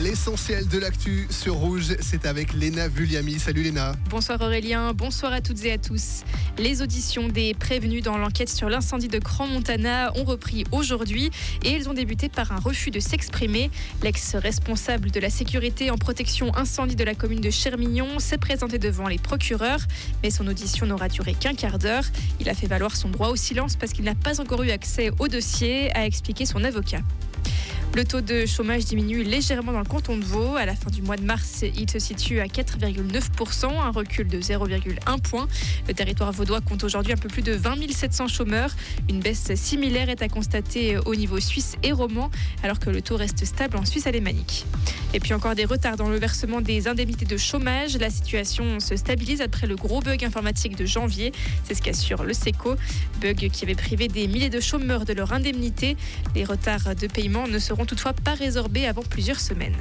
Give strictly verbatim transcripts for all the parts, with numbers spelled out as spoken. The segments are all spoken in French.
L'essentiel de l'actu sur Rouge, c'est avec Léna Vulliamy. Salut Léna. Bonsoir Aurélien, bonsoir à toutes et à tous. Les auditions des prévenus dans l'enquête sur l'incendie de Crans-Montana ont repris aujourd'hui et elles ont débuté par un refus de s'exprimer. L'ex-responsable de la sécurité en protection incendie de la commune de Chermillon s'est présenté devant les procureurs, mais son audition n'aura duré qu'un quart d'heure. Il a fait valoir son droit au silence parce qu'il n'a pas encore eu accès au dossier, a expliqué son avocat. Le taux de chômage diminue légèrement dans le canton de Vaud. À la fin du mois de mars, il se situe à quatre virgule neuf pour cent, un recul de zéro virgule un point. Le territoire vaudois compte aujourd'hui un peu plus de vingt mille sept cents chômeurs. Une baisse similaire est à constater au niveau suisse et roman, alors que le taux reste stable en Suisse alémanique. Et puis encore des retards dans le versement des indemnités de chômage. La situation se stabilise après le gros bug informatique de janvier. C'est ce qu'assure le SECO. Bug qui avait privé des milliers de chômeurs de leur indemnité. Les retards de paiement ne seront toutefois pas résorbés avant plusieurs semaines.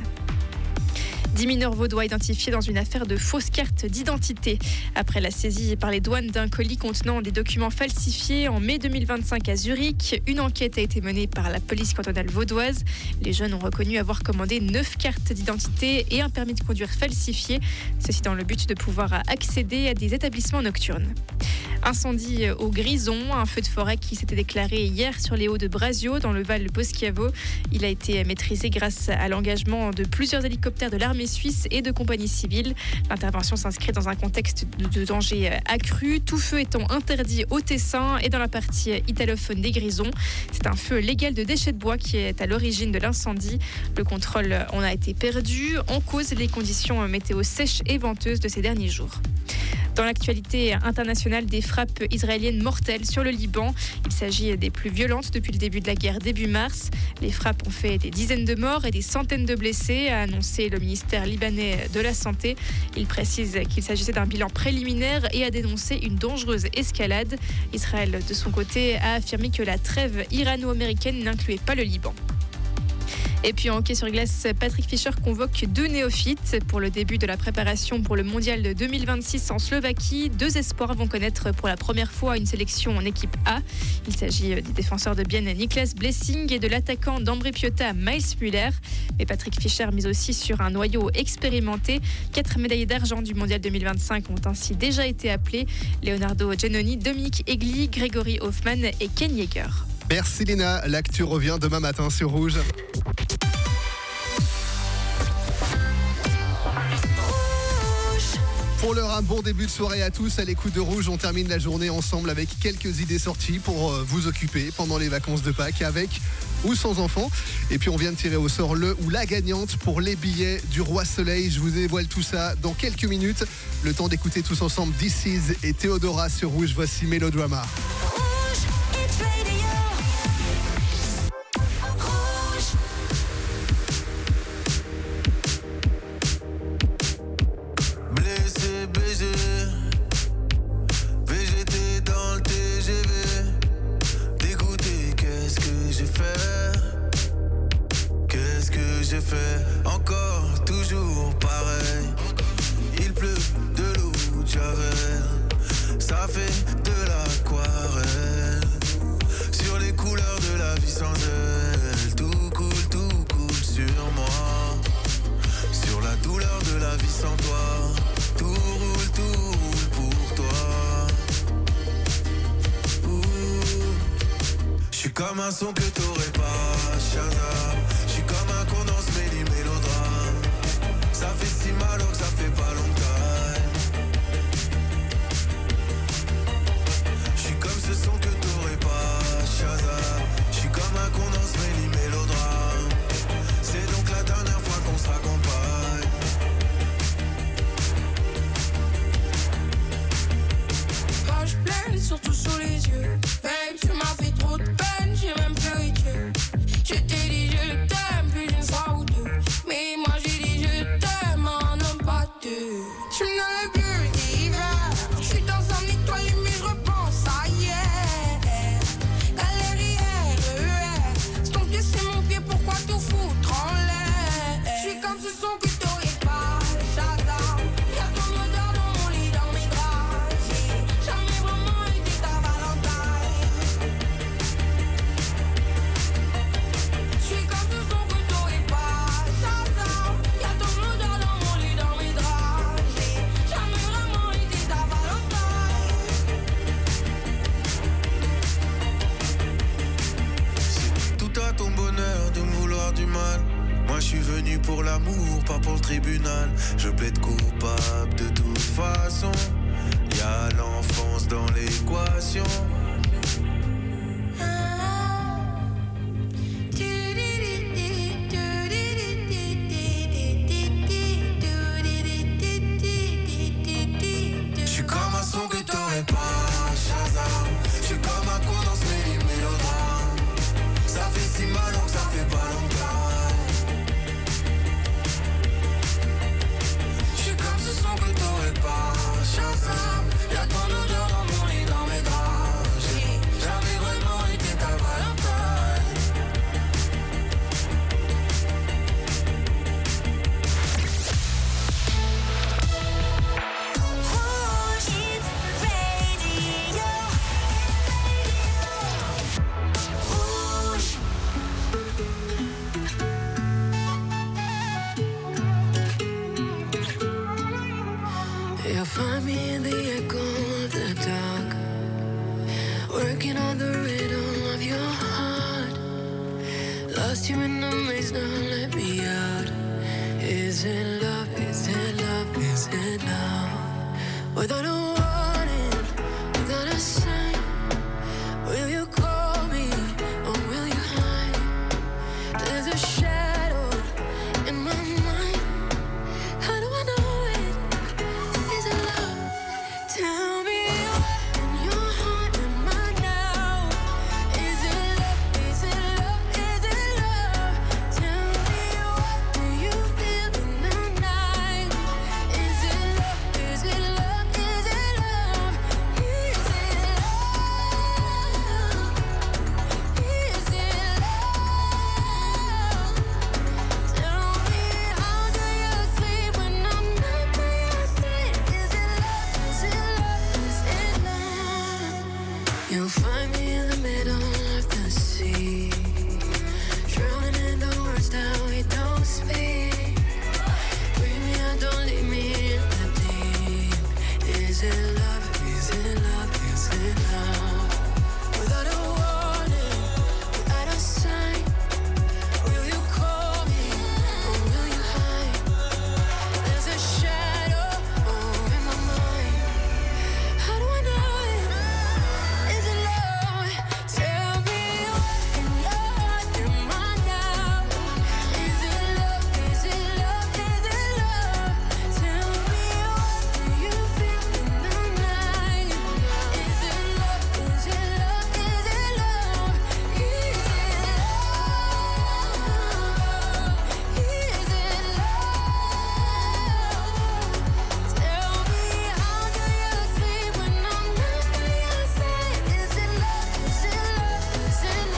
Dix mineurs vaudois identifiés dans une affaire de fausses cartes d'identité. Après la saisie par les douanes d'un colis contenant des documents falsifiés en mai deux mille vingt-cinq à Zurich, une enquête a été menée par la police cantonale vaudoise. Les jeunes ont reconnu avoir commandé neuf cartes d'identité et un permis de conduire falsifié. Ceci dans le but de pouvoir accéder à des établissements nocturnes. Incendie au Grison, un feu de forêt qui s'était déclaré hier sur les hauts de Brasio, dans le Val Poschiavo. Il a été maîtrisé grâce à l'engagement de plusieurs hélicoptères de l'armée suisse et de compagnies civiles. L'intervention s'inscrit dans un contexte de danger accru, tout feu étant interdit au Tessin et dans la partie italophone des Grisons. C'est un feu légal de déchets de bois qui est à l'origine de l'incendie. Le contrôle en a été perdu, en cause les conditions météo sèches et venteuses de ces derniers jours. Dans l'actualité internationale, des frappes israéliennes mortelles sur le Liban. Il s'agit des plus violentes depuis le début de la guerre, début mars. Les frappes ont fait des dizaines de morts et des centaines de blessés, a annoncé le ministère libanais de la Santé. Il précise qu'il s'agissait d'un bilan préliminaire et a dénoncé une dangereuse escalade. Israël, de son côté, a affirmé que la trêve irano-américaine n'incluait pas le Liban. Et puis en hockey sur glace, Patrick Fischer convoque deux néophytes pour le début de la préparation pour le mondial de deux mille vingt-six en Slovaquie. Deux espoirs vont connaître pour la première fois une sélection en équipe A. Il s'agit du défenseur de Bienne Niklas Blessing et de l'attaquant d'Ambri Piotta Miles Muller. Mais Patrick Fischer mise aussi sur un noyau expérimenté. Quatre médaillés d'argent du mondial deux mille vingt-cinq ont ainsi déjà été appelés. Leonardo Giannoni, Dominique Egli, Grégory Hoffmann et Ken Yeager. Merci Léna, l'actu revient demain matin sur Rouge. Pour l'heure, un bon début de soirée à tous. À l'écoute de Rouge, on termine la journée ensemble avec quelques idées sorties pour vous occuper pendant les vacances de Pâques, avec ou sans enfants. Et puis on vient de tirer au sort le ou la gagnante pour les billets du Roi Soleil. Je vous dévoile tout ça dans quelques minutes. Le temps d'écouter tous ensemble This Is et Théodora sur Rouge. Voici Mélodrama. Encore, toujours pareil. Il pleut de l'eau de Javel. Ça fait de l'aquarelle. Sur les couleurs de la vie sans elle. Tout coule, tout coule sur moi. Sur la douleur de la vie sans toi. Tout roule, tout roule pour toi. J'suis comme un son que t'aurais pas, Shazam. J'suis comme un condensé mélodrame. Ça fait si mal alors que ça fait pas longtemps. J'suis comme ce son que t'aurais pas, Shazam. J'suis comme un condensé mélodrame. C'est donc la dernière fois qu'on se raccompagne. Page pleine, surtout sous les yeux. Babe, tu m'as fait trop de peine, j'ai même pleuré que venu pour l'amour, pas pour le tribunal. Je plaide coupable de toute façon. Y'a l'enfance dans l'équation. J'suis comme un son que t'aurais pas, Shazam. J'suis comme un con dans ce mélodrame. Ça fait si mal que ça fait pas longtemps. J'suis comme ce son que t'aurais pas, Shazam. Y'a tant d'odeur dans mon lit, dans mes draps. J'ai jamais vraiment été ta Valentine. Rouge Hit Radio. Rouge. You'll find me in the echo of the dark, working on the rhythm of your heart. Lost you in the maze, now let me out. Is it love? Is it love? Is it love? Without a warning, without a sign, will you call me or will you hide? There's a shadow in my mind. How do I know it? Is it love? Tell me what in your heart am I now? Is it love? Is it love? Is it love? Tell me what do you feel in the night? Is it love? Is it love? Is it love? Is it love? Is it love? Tell me how do you sleep when I'm not by your side? Is it love? Is it love? Is it love? You'll find me in the middle of the sea, drowning in the words that we don't speak. Bring me out, don't leave me in the deep. Is it love? Is it love? Is it love? Without a warning, without a sign, will you call me or will you hide? There's a shadow oh, in my mind. How do I know it? Is it love? Tell me what in your heart am I now? Is it love? Is it love? Is it love? Tell me what do you feel in the night? Is it love? Is it love? Is it love? Is it love? Is it love? Tell me how do you sleep when I'm not by your side? Is it love? Is it love? Is it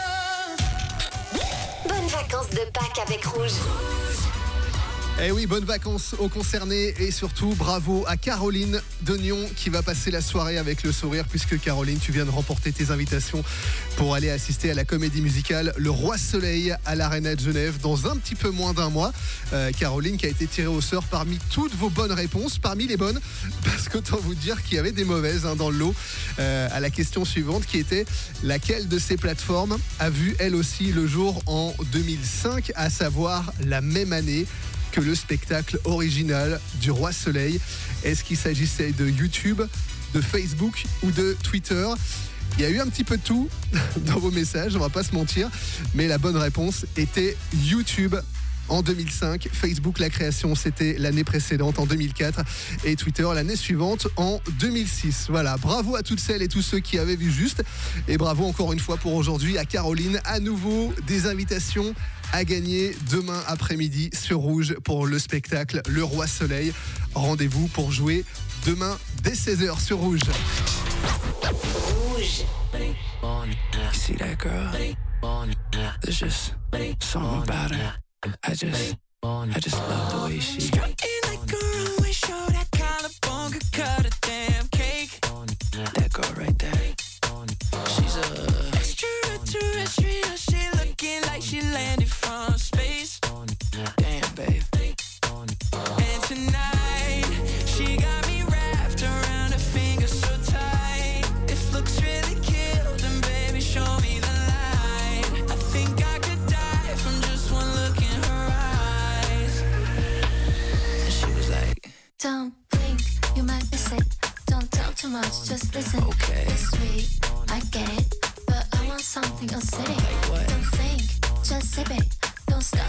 love? Bonnes vacances de Pâques avec Rouge. Eh oui, bonnes vacances aux concernés et surtout bravo à Caroline de Nyon qui va passer la soirée avec le sourire, puisque Caroline, tu viens de remporter tes invitations pour aller assister à la comédie musicale Le Roi Soleil à l'Arena de Genève dans un petit peu moins d'un mois. Euh, Caroline qui a été tirée au sort parmi toutes vos bonnes réponses, parmi les bonnes, parce qu'autant vous dire qu'il y avait des mauvaises hein, dans le lot, euh, à la question suivante qui était: laquelle de ces plateformes a vu elle aussi le jour en deux mille cinq, à savoir la même année que le spectacle original du Roi Soleil? Est-ce qu'il s'agissait de YouTube, de Facebook ou de Twitter? Il y a eu un petit peu de tout dans vos messages, on va pas se mentir, mais la bonne réponse était YouTube en deux mille cinq. Facebook, la création, c'était l'année précédente en deux mille quatre et Twitter l'année suivante en deux mille six. Voilà, bravo à toutes celles et tous ceux qui avaient vu juste, et bravo encore une fois pour aujourd'hui à Caroline. À nouveau des invitations à gagner demain après-midi sur Rouge pour le spectacle Le Roi Soleil. Rendez-vous pour jouer demain dès seize heures sur Rouge. Rouge. You see that girl? There's just something about her. I just, I just love the way she. That girl, we show that California cut a damn cake. That girl right there. She's a extraterrestrial. She looking like she landed from space. damn babe. And tonight, she got me wrapped around her finger so tight. If looks really kill, then baby, show me the light. I think I could die from just one look in her eyes.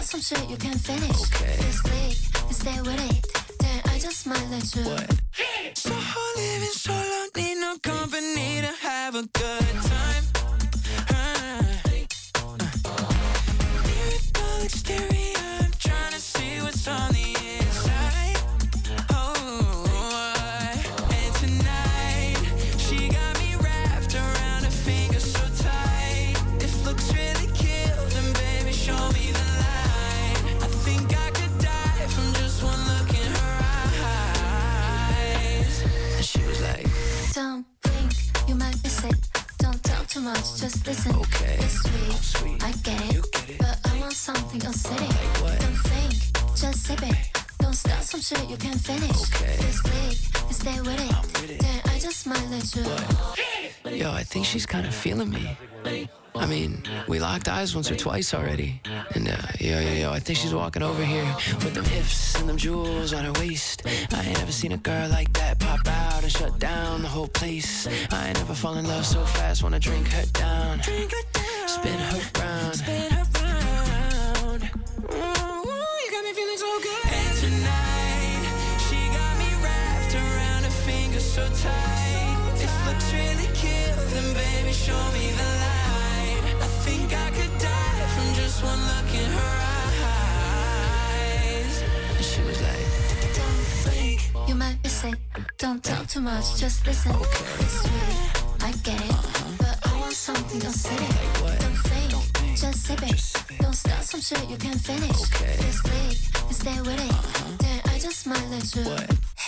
start some shit you can finish. Okay. This week, and stay with it. Then I just might let you. What? So living solo, need no company to have a good time. Uh, uh. Miracle exterior, I'm trying to see what's on the inside. Oh, and tonight she got me wrapped around her finger so tight. If looks really kill, then baby show me the light. I think I could die from just one look in her eyes. And she was like, Don't blink, you might miss it. Don't talk too much, just listen. Okay. It's sweet, Sweet. I get it. You get it. But I want something acidic. Like what? Don't think, just sip it. Don't start some shit you can finish. Okay. This week, and stay with it. I'm with it. Then I just might let you. yo, I think she's kind of feeling me. I mean, we locked eyes once or twice already. And uh, yo, yo, yo, I think she's walking over here with them hips and them jewels on her waist. I ain't never seen a girl like that pop out and shut down the whole place. I ain't never fall in love so fast, wanna drink her down. Drink her down. Spin her round. Spin her round. Ooh, you got me feeling so good. And tonight, she got me wrapped around her finger so tight. If looks really kill, then baby, show me the light. I think I could die from just one look in her eyes. And she was like, Don't blink, you might miss it. Don't talk too much, just listen. It's sweet, I get it. But I want something acidic. what? Don't think, just sip it. Don't start some shit you can finish. Okay. This week, and stay with it. Then I just might let you. what?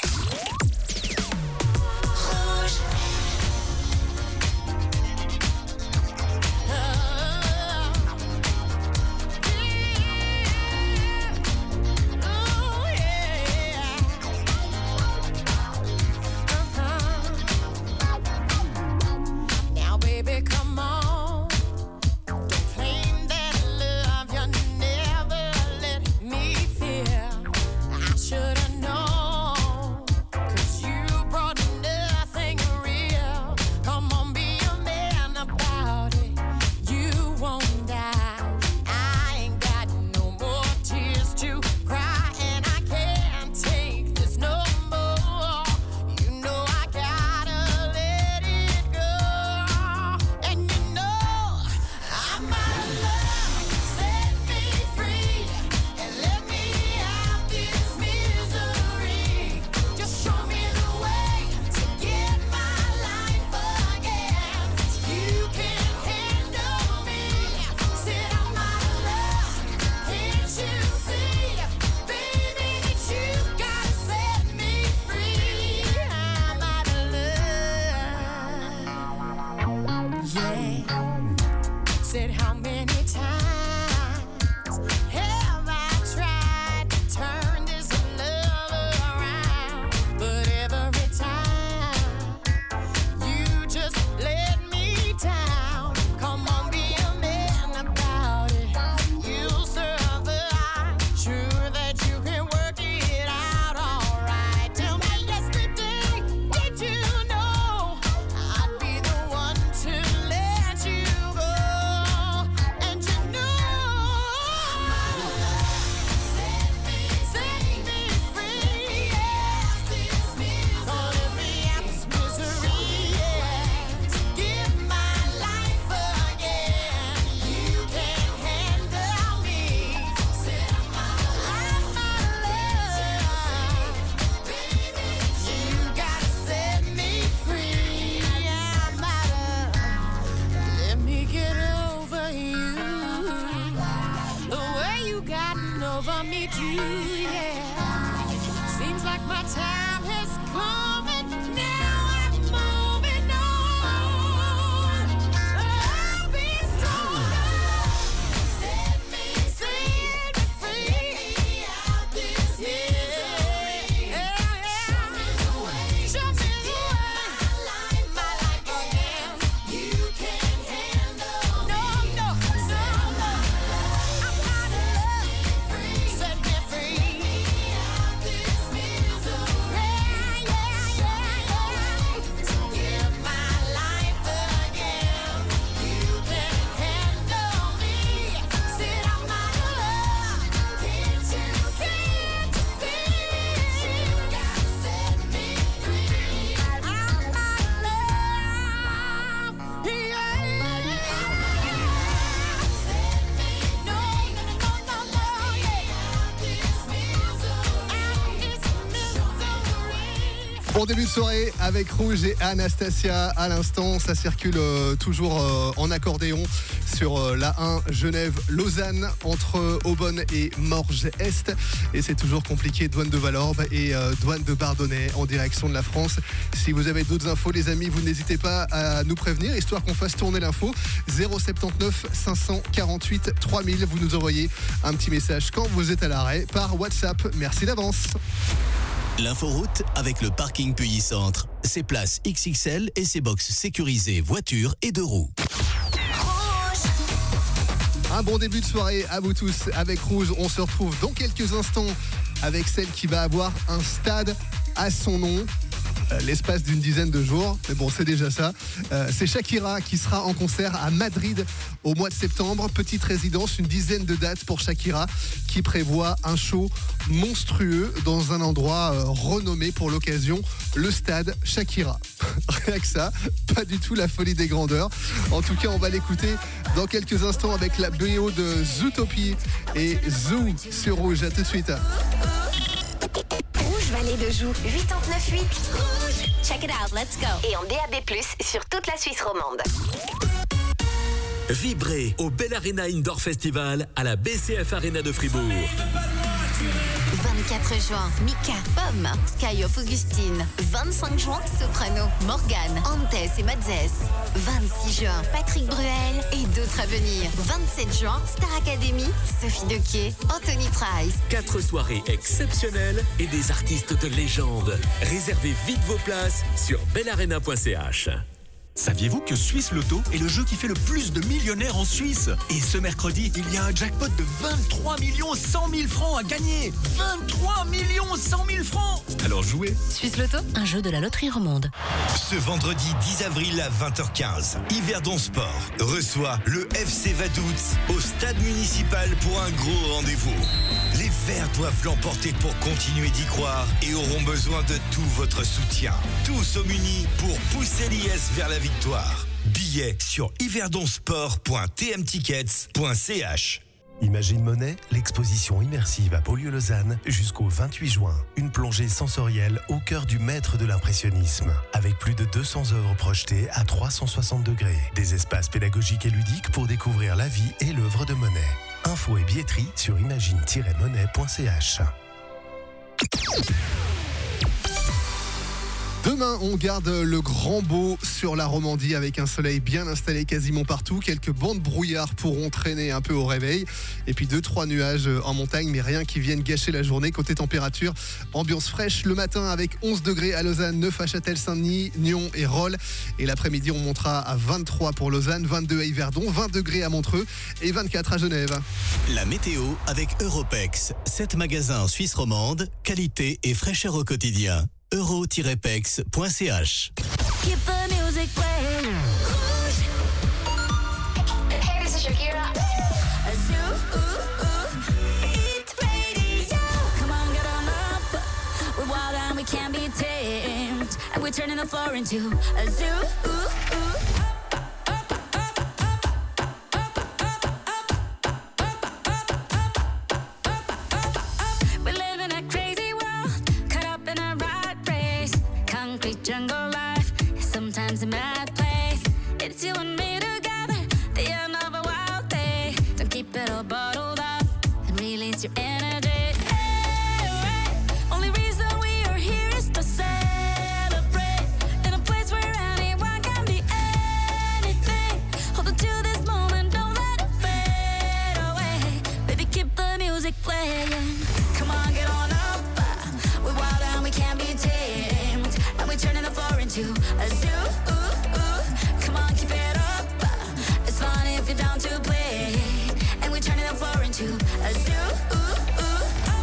Now, baby, come on. Don't claim that love you never let me feel. I should've known, 'cause you brought nothing real. Come on, be a man about it. You won't die. I ain't got no more tears to cry, and I can't take this no more. You know I gotta let it go. And you know I'm out of love. Set me free and let me out this misery. Just show me the way to get my life again. You can handle me. Said I'm out of love. Can't you see, baby, that you gotta set me free? I'm out of love. Yeah. Said how many times have I tried to turn this love around? But every time you just let me down. Come on, be a man about it. You'll survive. Sure that you can work it out alright. Tell me yesterday, did you know I'd be the one to let you go? And you know I'm out of love. Set me, set me free. Yeah, this misery. Gonna let me out this misery. Yeah, to give my life again. You can handle me. Said I'm out of love. Baby, you gotta set me free. I'm out of. Let me get over you. The way you gotten over me too, yeah. Seems like my time has come and now I'm moving on. I'll be stronger. Set me, set me free. Out this misery. Yeah, yeah. Show me the way. Show me the way. My life, my life again. You can handle no, no, no, no. I'm out of love. Set me free. Out this misery. Bon début de soirée avec Rouge et Anastasia à l'instant. Ça circule euh, toujours euh, en accordéon sur euh, la un Genève-Lausanne entre Aubonne et Morges-Est. Et c'est toujours compliqué, douane de Valorbe et euh, douane de Bardonnay en direction de la France. Si vous avez d'autres infos les amis, vous n'hésitez pas à nous prévenir, histoire qu'on fasse tourner l'info. zéro soixante-dix-neuf cinq cent quarante-huit trois mille. Vous nous envoyez un petit message quand vous êtes à l'arrêt par WhatsApp. Merci d'avance. L'inforoute avec le parking Puyi Centre. Ses places X X L et ses box sécurisées voitures et deux roues. Un bon début de soirée à vous tous avec Rouge. On se retrouve dans quelques instants avec celle qui va avoir un stade à son nom. Euh, l'espace d'une dizaine de jours, mais bon c'est déjà ça. Euh, c'est Shakira qui sera en concert à Madrid au mois de septembre. Petite résidence, une dizaine de dates pour Shakira qui prévoit un show monstrueux dans un endroit euh, renommé pour l'occasion, le stade Shakira. Rien que ça, pas du tout la folie des grandeurs. En tout cas on va l'écouter dans quelques instants avec la B O de Zootopie et Zoo sur Rouge. À tout de suite. Rouge Vallée de Joux, huit neuf huit. Rouge. Check it out, let's go. Et en D A B plus, sur toute la Suisse romande. Vibrez au Bell Arena Indoor Festival à la B C F Arena de Fribourg. vingt-quatre juin, Mika, Pomme, Sky of Augustine. vingt-cinq juin, Soprano, Morgane, Antes et Madzes. vingt-six juin, Patrick Bruel et d'autres à venir. vingt-sept juin, Star Academy, Sophie Dequier, Anthony Trice. Quatre soirées exceptionnelles et des artistes de légende. Réservez vite vos places sur bellarena point c h. Saviez-vous que Suisse Loto est le jeu qui fait le plus de millionnaires en Suisse? Et ce mercredi, il y a un jackpot de vingt-trois millions cent mille francs à gagner. vingt-trois millions cent mille francs. Alors jouez. Suisse Loto, un jeu de la loterie romande. Ce vendredi dix avril à vingt heures quinze, Yverdon Sport reçoit le F C Vaduz au stade municipal pour un gros rendez-vous. Les Verts doivent l'emporter pour continuer d'y croire et auront besoin de tout votre soutien. Tous au Muni pour pousser l'I S vers la victoire. Billets sur yverdonsport point t m tickets point c h. Imagine Monet, l'exposition immersive à Beaulieu-Lausanne jusqu'au vingt-huit juin. Une plongée sensorielle au cœur du maître de l'impressionnisme. Avec plus de deux cents œuvres projetées à trois cent soixante degrés. Des espaces pédagogiques et ludiques pour découvrir la vie et l'œuvre de Monet. Infos et billetterie sur imagine tiret monet point c h. Demain, on garde le grand beau sur la Romandie avec un soleil bien installé quasiment partout. Quelques bancs de brouillard pourront traîner un peu au réveil. Et puis deux, trois nuages en montagne, mais rien qui vienne gâcher la journée. Côté température, ambiance fraîche le matin avec onze degrés à Lausanne, neuf à Châtel-Saint-Denis, Nyon et Rolle. Et l'après-midi, on montera à vingt-trois pour Lausanne, vingt-deux à Yverdon, vingt degrés à Montreux et vingt-quatre à Genève. La météo avec Europex. sept magasins en Suisse romande, qualité et fraîcheur au quotidien. euro tiret pex point c h. Keep the music playing. Rouge. Hey, this is Shakira. Zoo, ooh, ooh. It's radio. Come on, get on up. We're wild and we can't be tamed. And we're turning the floor into a zoo, ooh, ooh. Jungle life, sometimes a mad place. It's you and me together, the end of a wild day. Don't keep it all bottled up and release your energy. Hey, hey. Only reason we are here is to celebrate in a place where anyone can be anything. Hold on to this moment, don't let it fade away. Baby, keep the music playing. Come on, get on up. We're wild and we can't be tamed. And we're turning the floor into a zoo. Ooh, ooh. Come on, keep it up. It's fun if you're down to play. And we're turning the floor into a zoo. Ooh, ooh.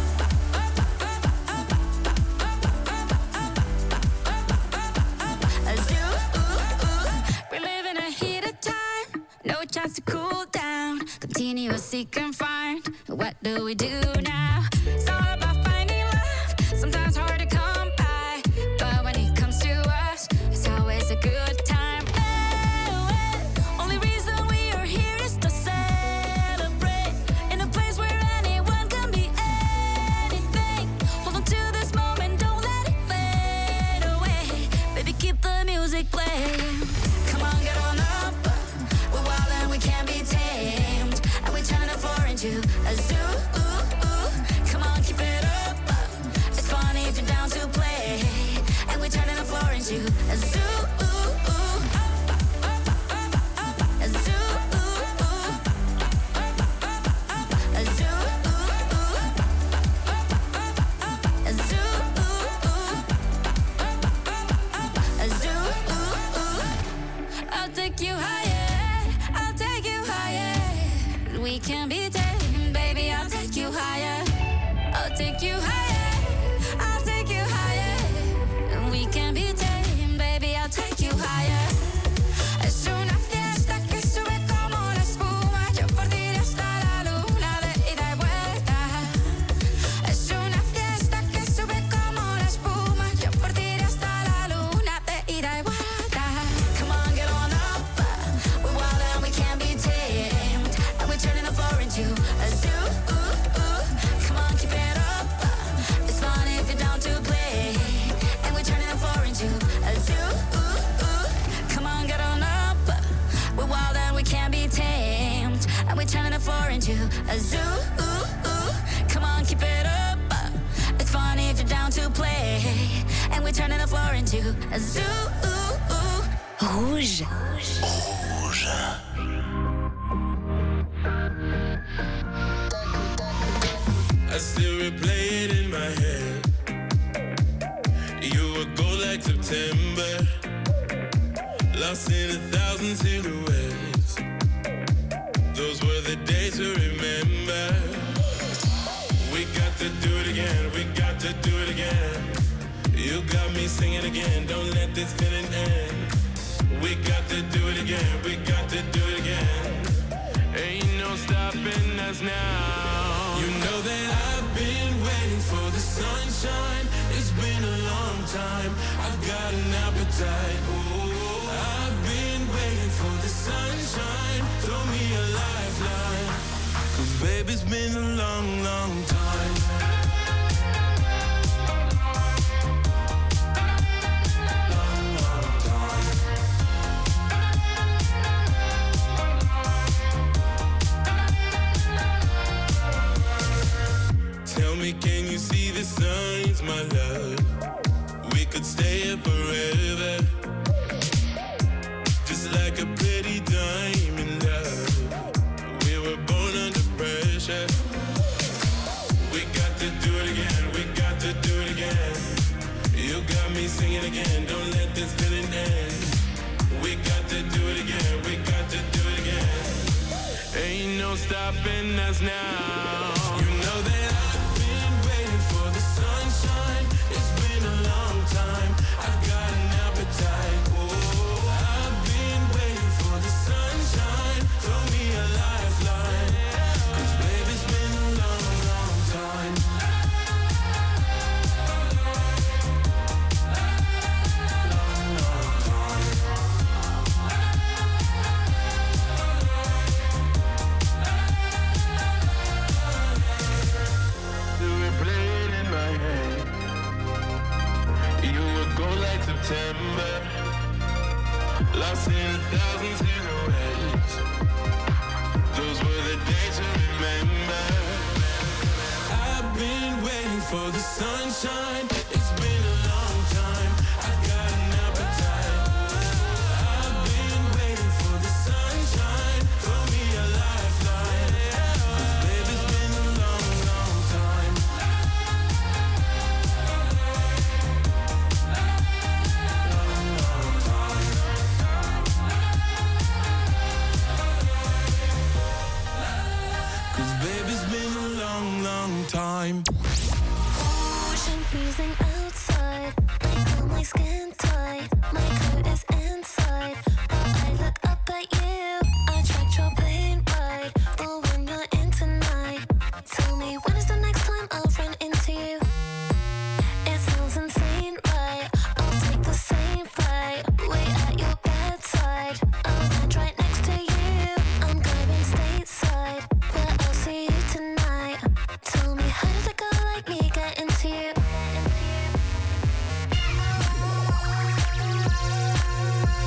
A zoo. Ooh, ooh. We're living a heated time. No chance to cool down. Continuously confined. What do we do now? It's all about finding love. Sometimes hard to come by. But when it comes to us, it's always a good time. Oh, oh. Only reason we are here is to celebrate in a place where anyone can be anything. Hold on to this moment, don't let it fade away. you. A zoo, ooh, ooh. Come on, keep it up. It's fun if you're down to play. And we're turning the floor into a zoo, ooh, ooh. A zoo, ooh, ooh. A zoo, ooh, ooh. A zoo, ooh, ooh. A zoo, ooh, ooh. I'll take you higher. I'll take you higher. We can be tamed, baby. I'll take you higher. I'll take you higher. I'll take you higher. We can be tamed, baby. I'll take you higher. Es una fiesta que sube como la espuma. Yo por ti iré hasta la luna de ida y vuelta. Es una fiesta que sube como la espuma. Yo por ti iré hasta la luna de ida y vuelta. Come on, get on up. We're wild and we can't be tamed. And we're turning the floor into a zoo. Ooh, ooh. Come on, keep it up. It's fun if you're down to play. And we're turning the floor into a zoo. Ooh, ooh. Come on, get on up. We're wild and we can't be tamed. And we're turning the floor into a zoo. Ooh, ooh. Come on, keep it up. It's fun if you're down to play. And we're turning the floor into a zoo. Ooh, ooh. Rouge. Rouge. I still replay it in my head. You were gold like September, lost in a thousand silhouettes. Those were the days to remember. We got to do it again, we got to do it again. You got me singing again, don't let this feeling end. We got to do it again, we got to do it again. Ain't no stopping us now. You know that I've been waiting for the sunshine. It's been a long time. I've got an appetite. Ooh, I've been waiting for the sunshine. Throw me a lifeline. Cause baby, it's been a long, long time. Long, long time. Tell me, can you see the signs, my love? We could stay here forever. Just like a pretty diamond, love. We were born under pressure. We got to do it again, we got to do it again. You got me singing again, don't let this feeling end. We got to do it again, we got to do it again. Ain't no stopping us now. You know that I've been waiting for the sunshine. It's been a long time. I've got an appetite. Oh, I've been waiting for the sunshine. Throw me a lifeline. Cause baby, it's been a long, long time. Long, long time. Do we play it in my head? You would go like September, lost in a thousand silhouettes. Those were the days to remember. I've been waiting for the sunshine. It's been a long time. I got an appetite. I've been waiting for the sunshine. Throw me a lifeline. Cause baby, it's been a long, long time. Long, long time. Cause baby, it's been a long, long time. Rouge, I'm freezing outside. I feel my skin tight. My coat is inside. While I look up at you, I tracked your plane ride. For when you're in tonight. Tell me, when is the next time I'll run into you? It sounds insane, right? I'll take the same flight. Way at your bedside. I'll land right next to you. I'm going stateside. Where I'll see you tonight. Tell me, how did a girl like me get into you?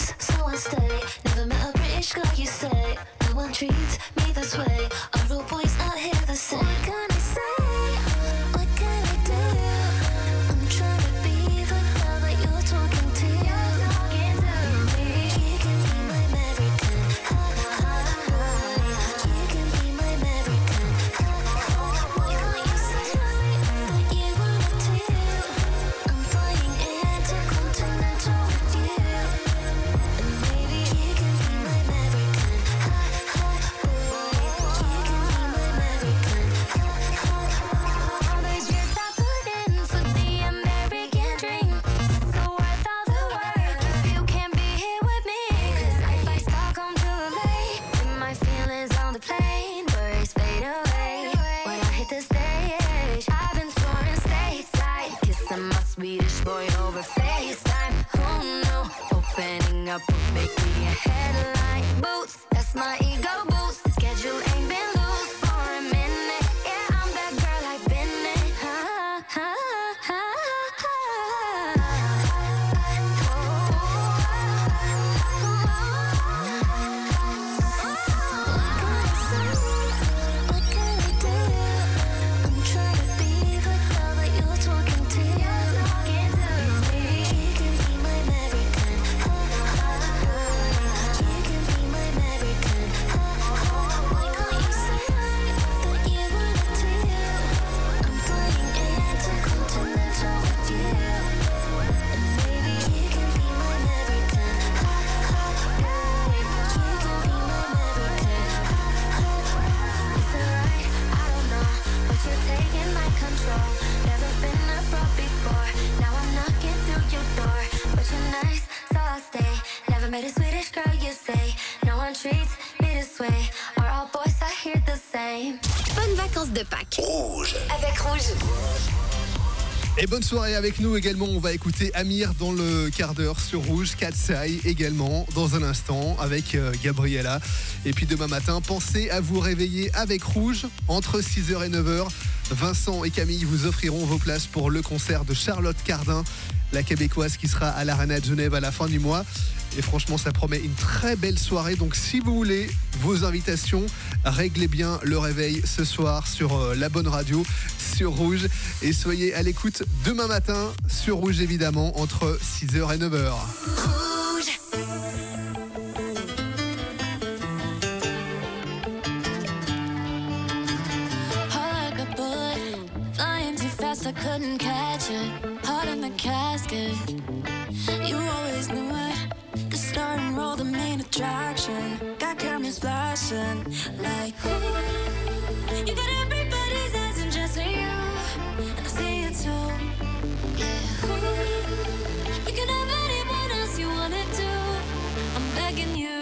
streets, so I stay. Never met a British girl, you say. No one treats me this way. All the boys out here the same. What can I say? What can I do? I'm trying to be the girl that you're talking to. Maybe you can be my American. Ha, ha, ha. You can be my American. Ha, ha. Why can't you say that you wanna do? I'm flying intercontinental with you. And maybe you can be my American. Ha, ha, boy. You can be my American. Ha, ha. All those years I put in for the American dream. So worth all the work if you can't be here with me. 'Cause I fly Stockholm to L A. And my feelings on the plane, worries fade away. When I hit the stage, I've been touring stateside, kissing my Swedish boy over FaceTime. Oh no, opening up would make me a headline. Boots, that's my ego boost. Schedule ain't been loose for a minute. Yeah, I'm that girl I've been in. Ha, ha, ha, ha. What can I do? I'm trying to be the girl that you're talking to. Maybe you can be my American. Ha, ha, ha. You can be my American. Ha, ha. Why can't you say that you wanna do? I'm flying intercontinental with you. And maybe you can be my American. Ha, ha, boy. You can be my American. Ha, ha. Is it right? I don't know, but you're taking my control. Never been abroad before. Now I'm knocking through your door. But you're nice, so I'll stay. Never met a Swedish girl, you say. No one treats me this way. Are all boys I hear the same? Bonnes vacances de Pâques. Rouge. Avec Rouge. Et bonne soirée avec nous également. On va écouter Amir dans le quart d'heure sur Rouge. Katsai également dans un instant avec euh, Gabriella. Et puis demain matin, pensez à vous réveiller avec Rouge entre six heures et neuf heures. Vincent et Camille vous offriront vos places pour le concert de Charlotte Cardin, la québécoise qui sera à l'Arena de Genève à la fin du mois. Et franchement, ça promet une très belle soirée. Donc si vous voulez vos invitations, réglez bien le réveil ce soir sur euh, la bonne radio, sur Rouge. Et soyez à l'écoute demain matin sur Rouge évidemment entre six heures et neuf heures. Heart like a bullet, flying too fast, I couldn't catch it. Heart in the casket, you always knew it. The star and roll, the main attraction. Got cameras flashing like, ooh. You got everybody's eyes and just for you, and I see it too. Yeah, ooh. You can have anyone else you wanna do. I'm begging you.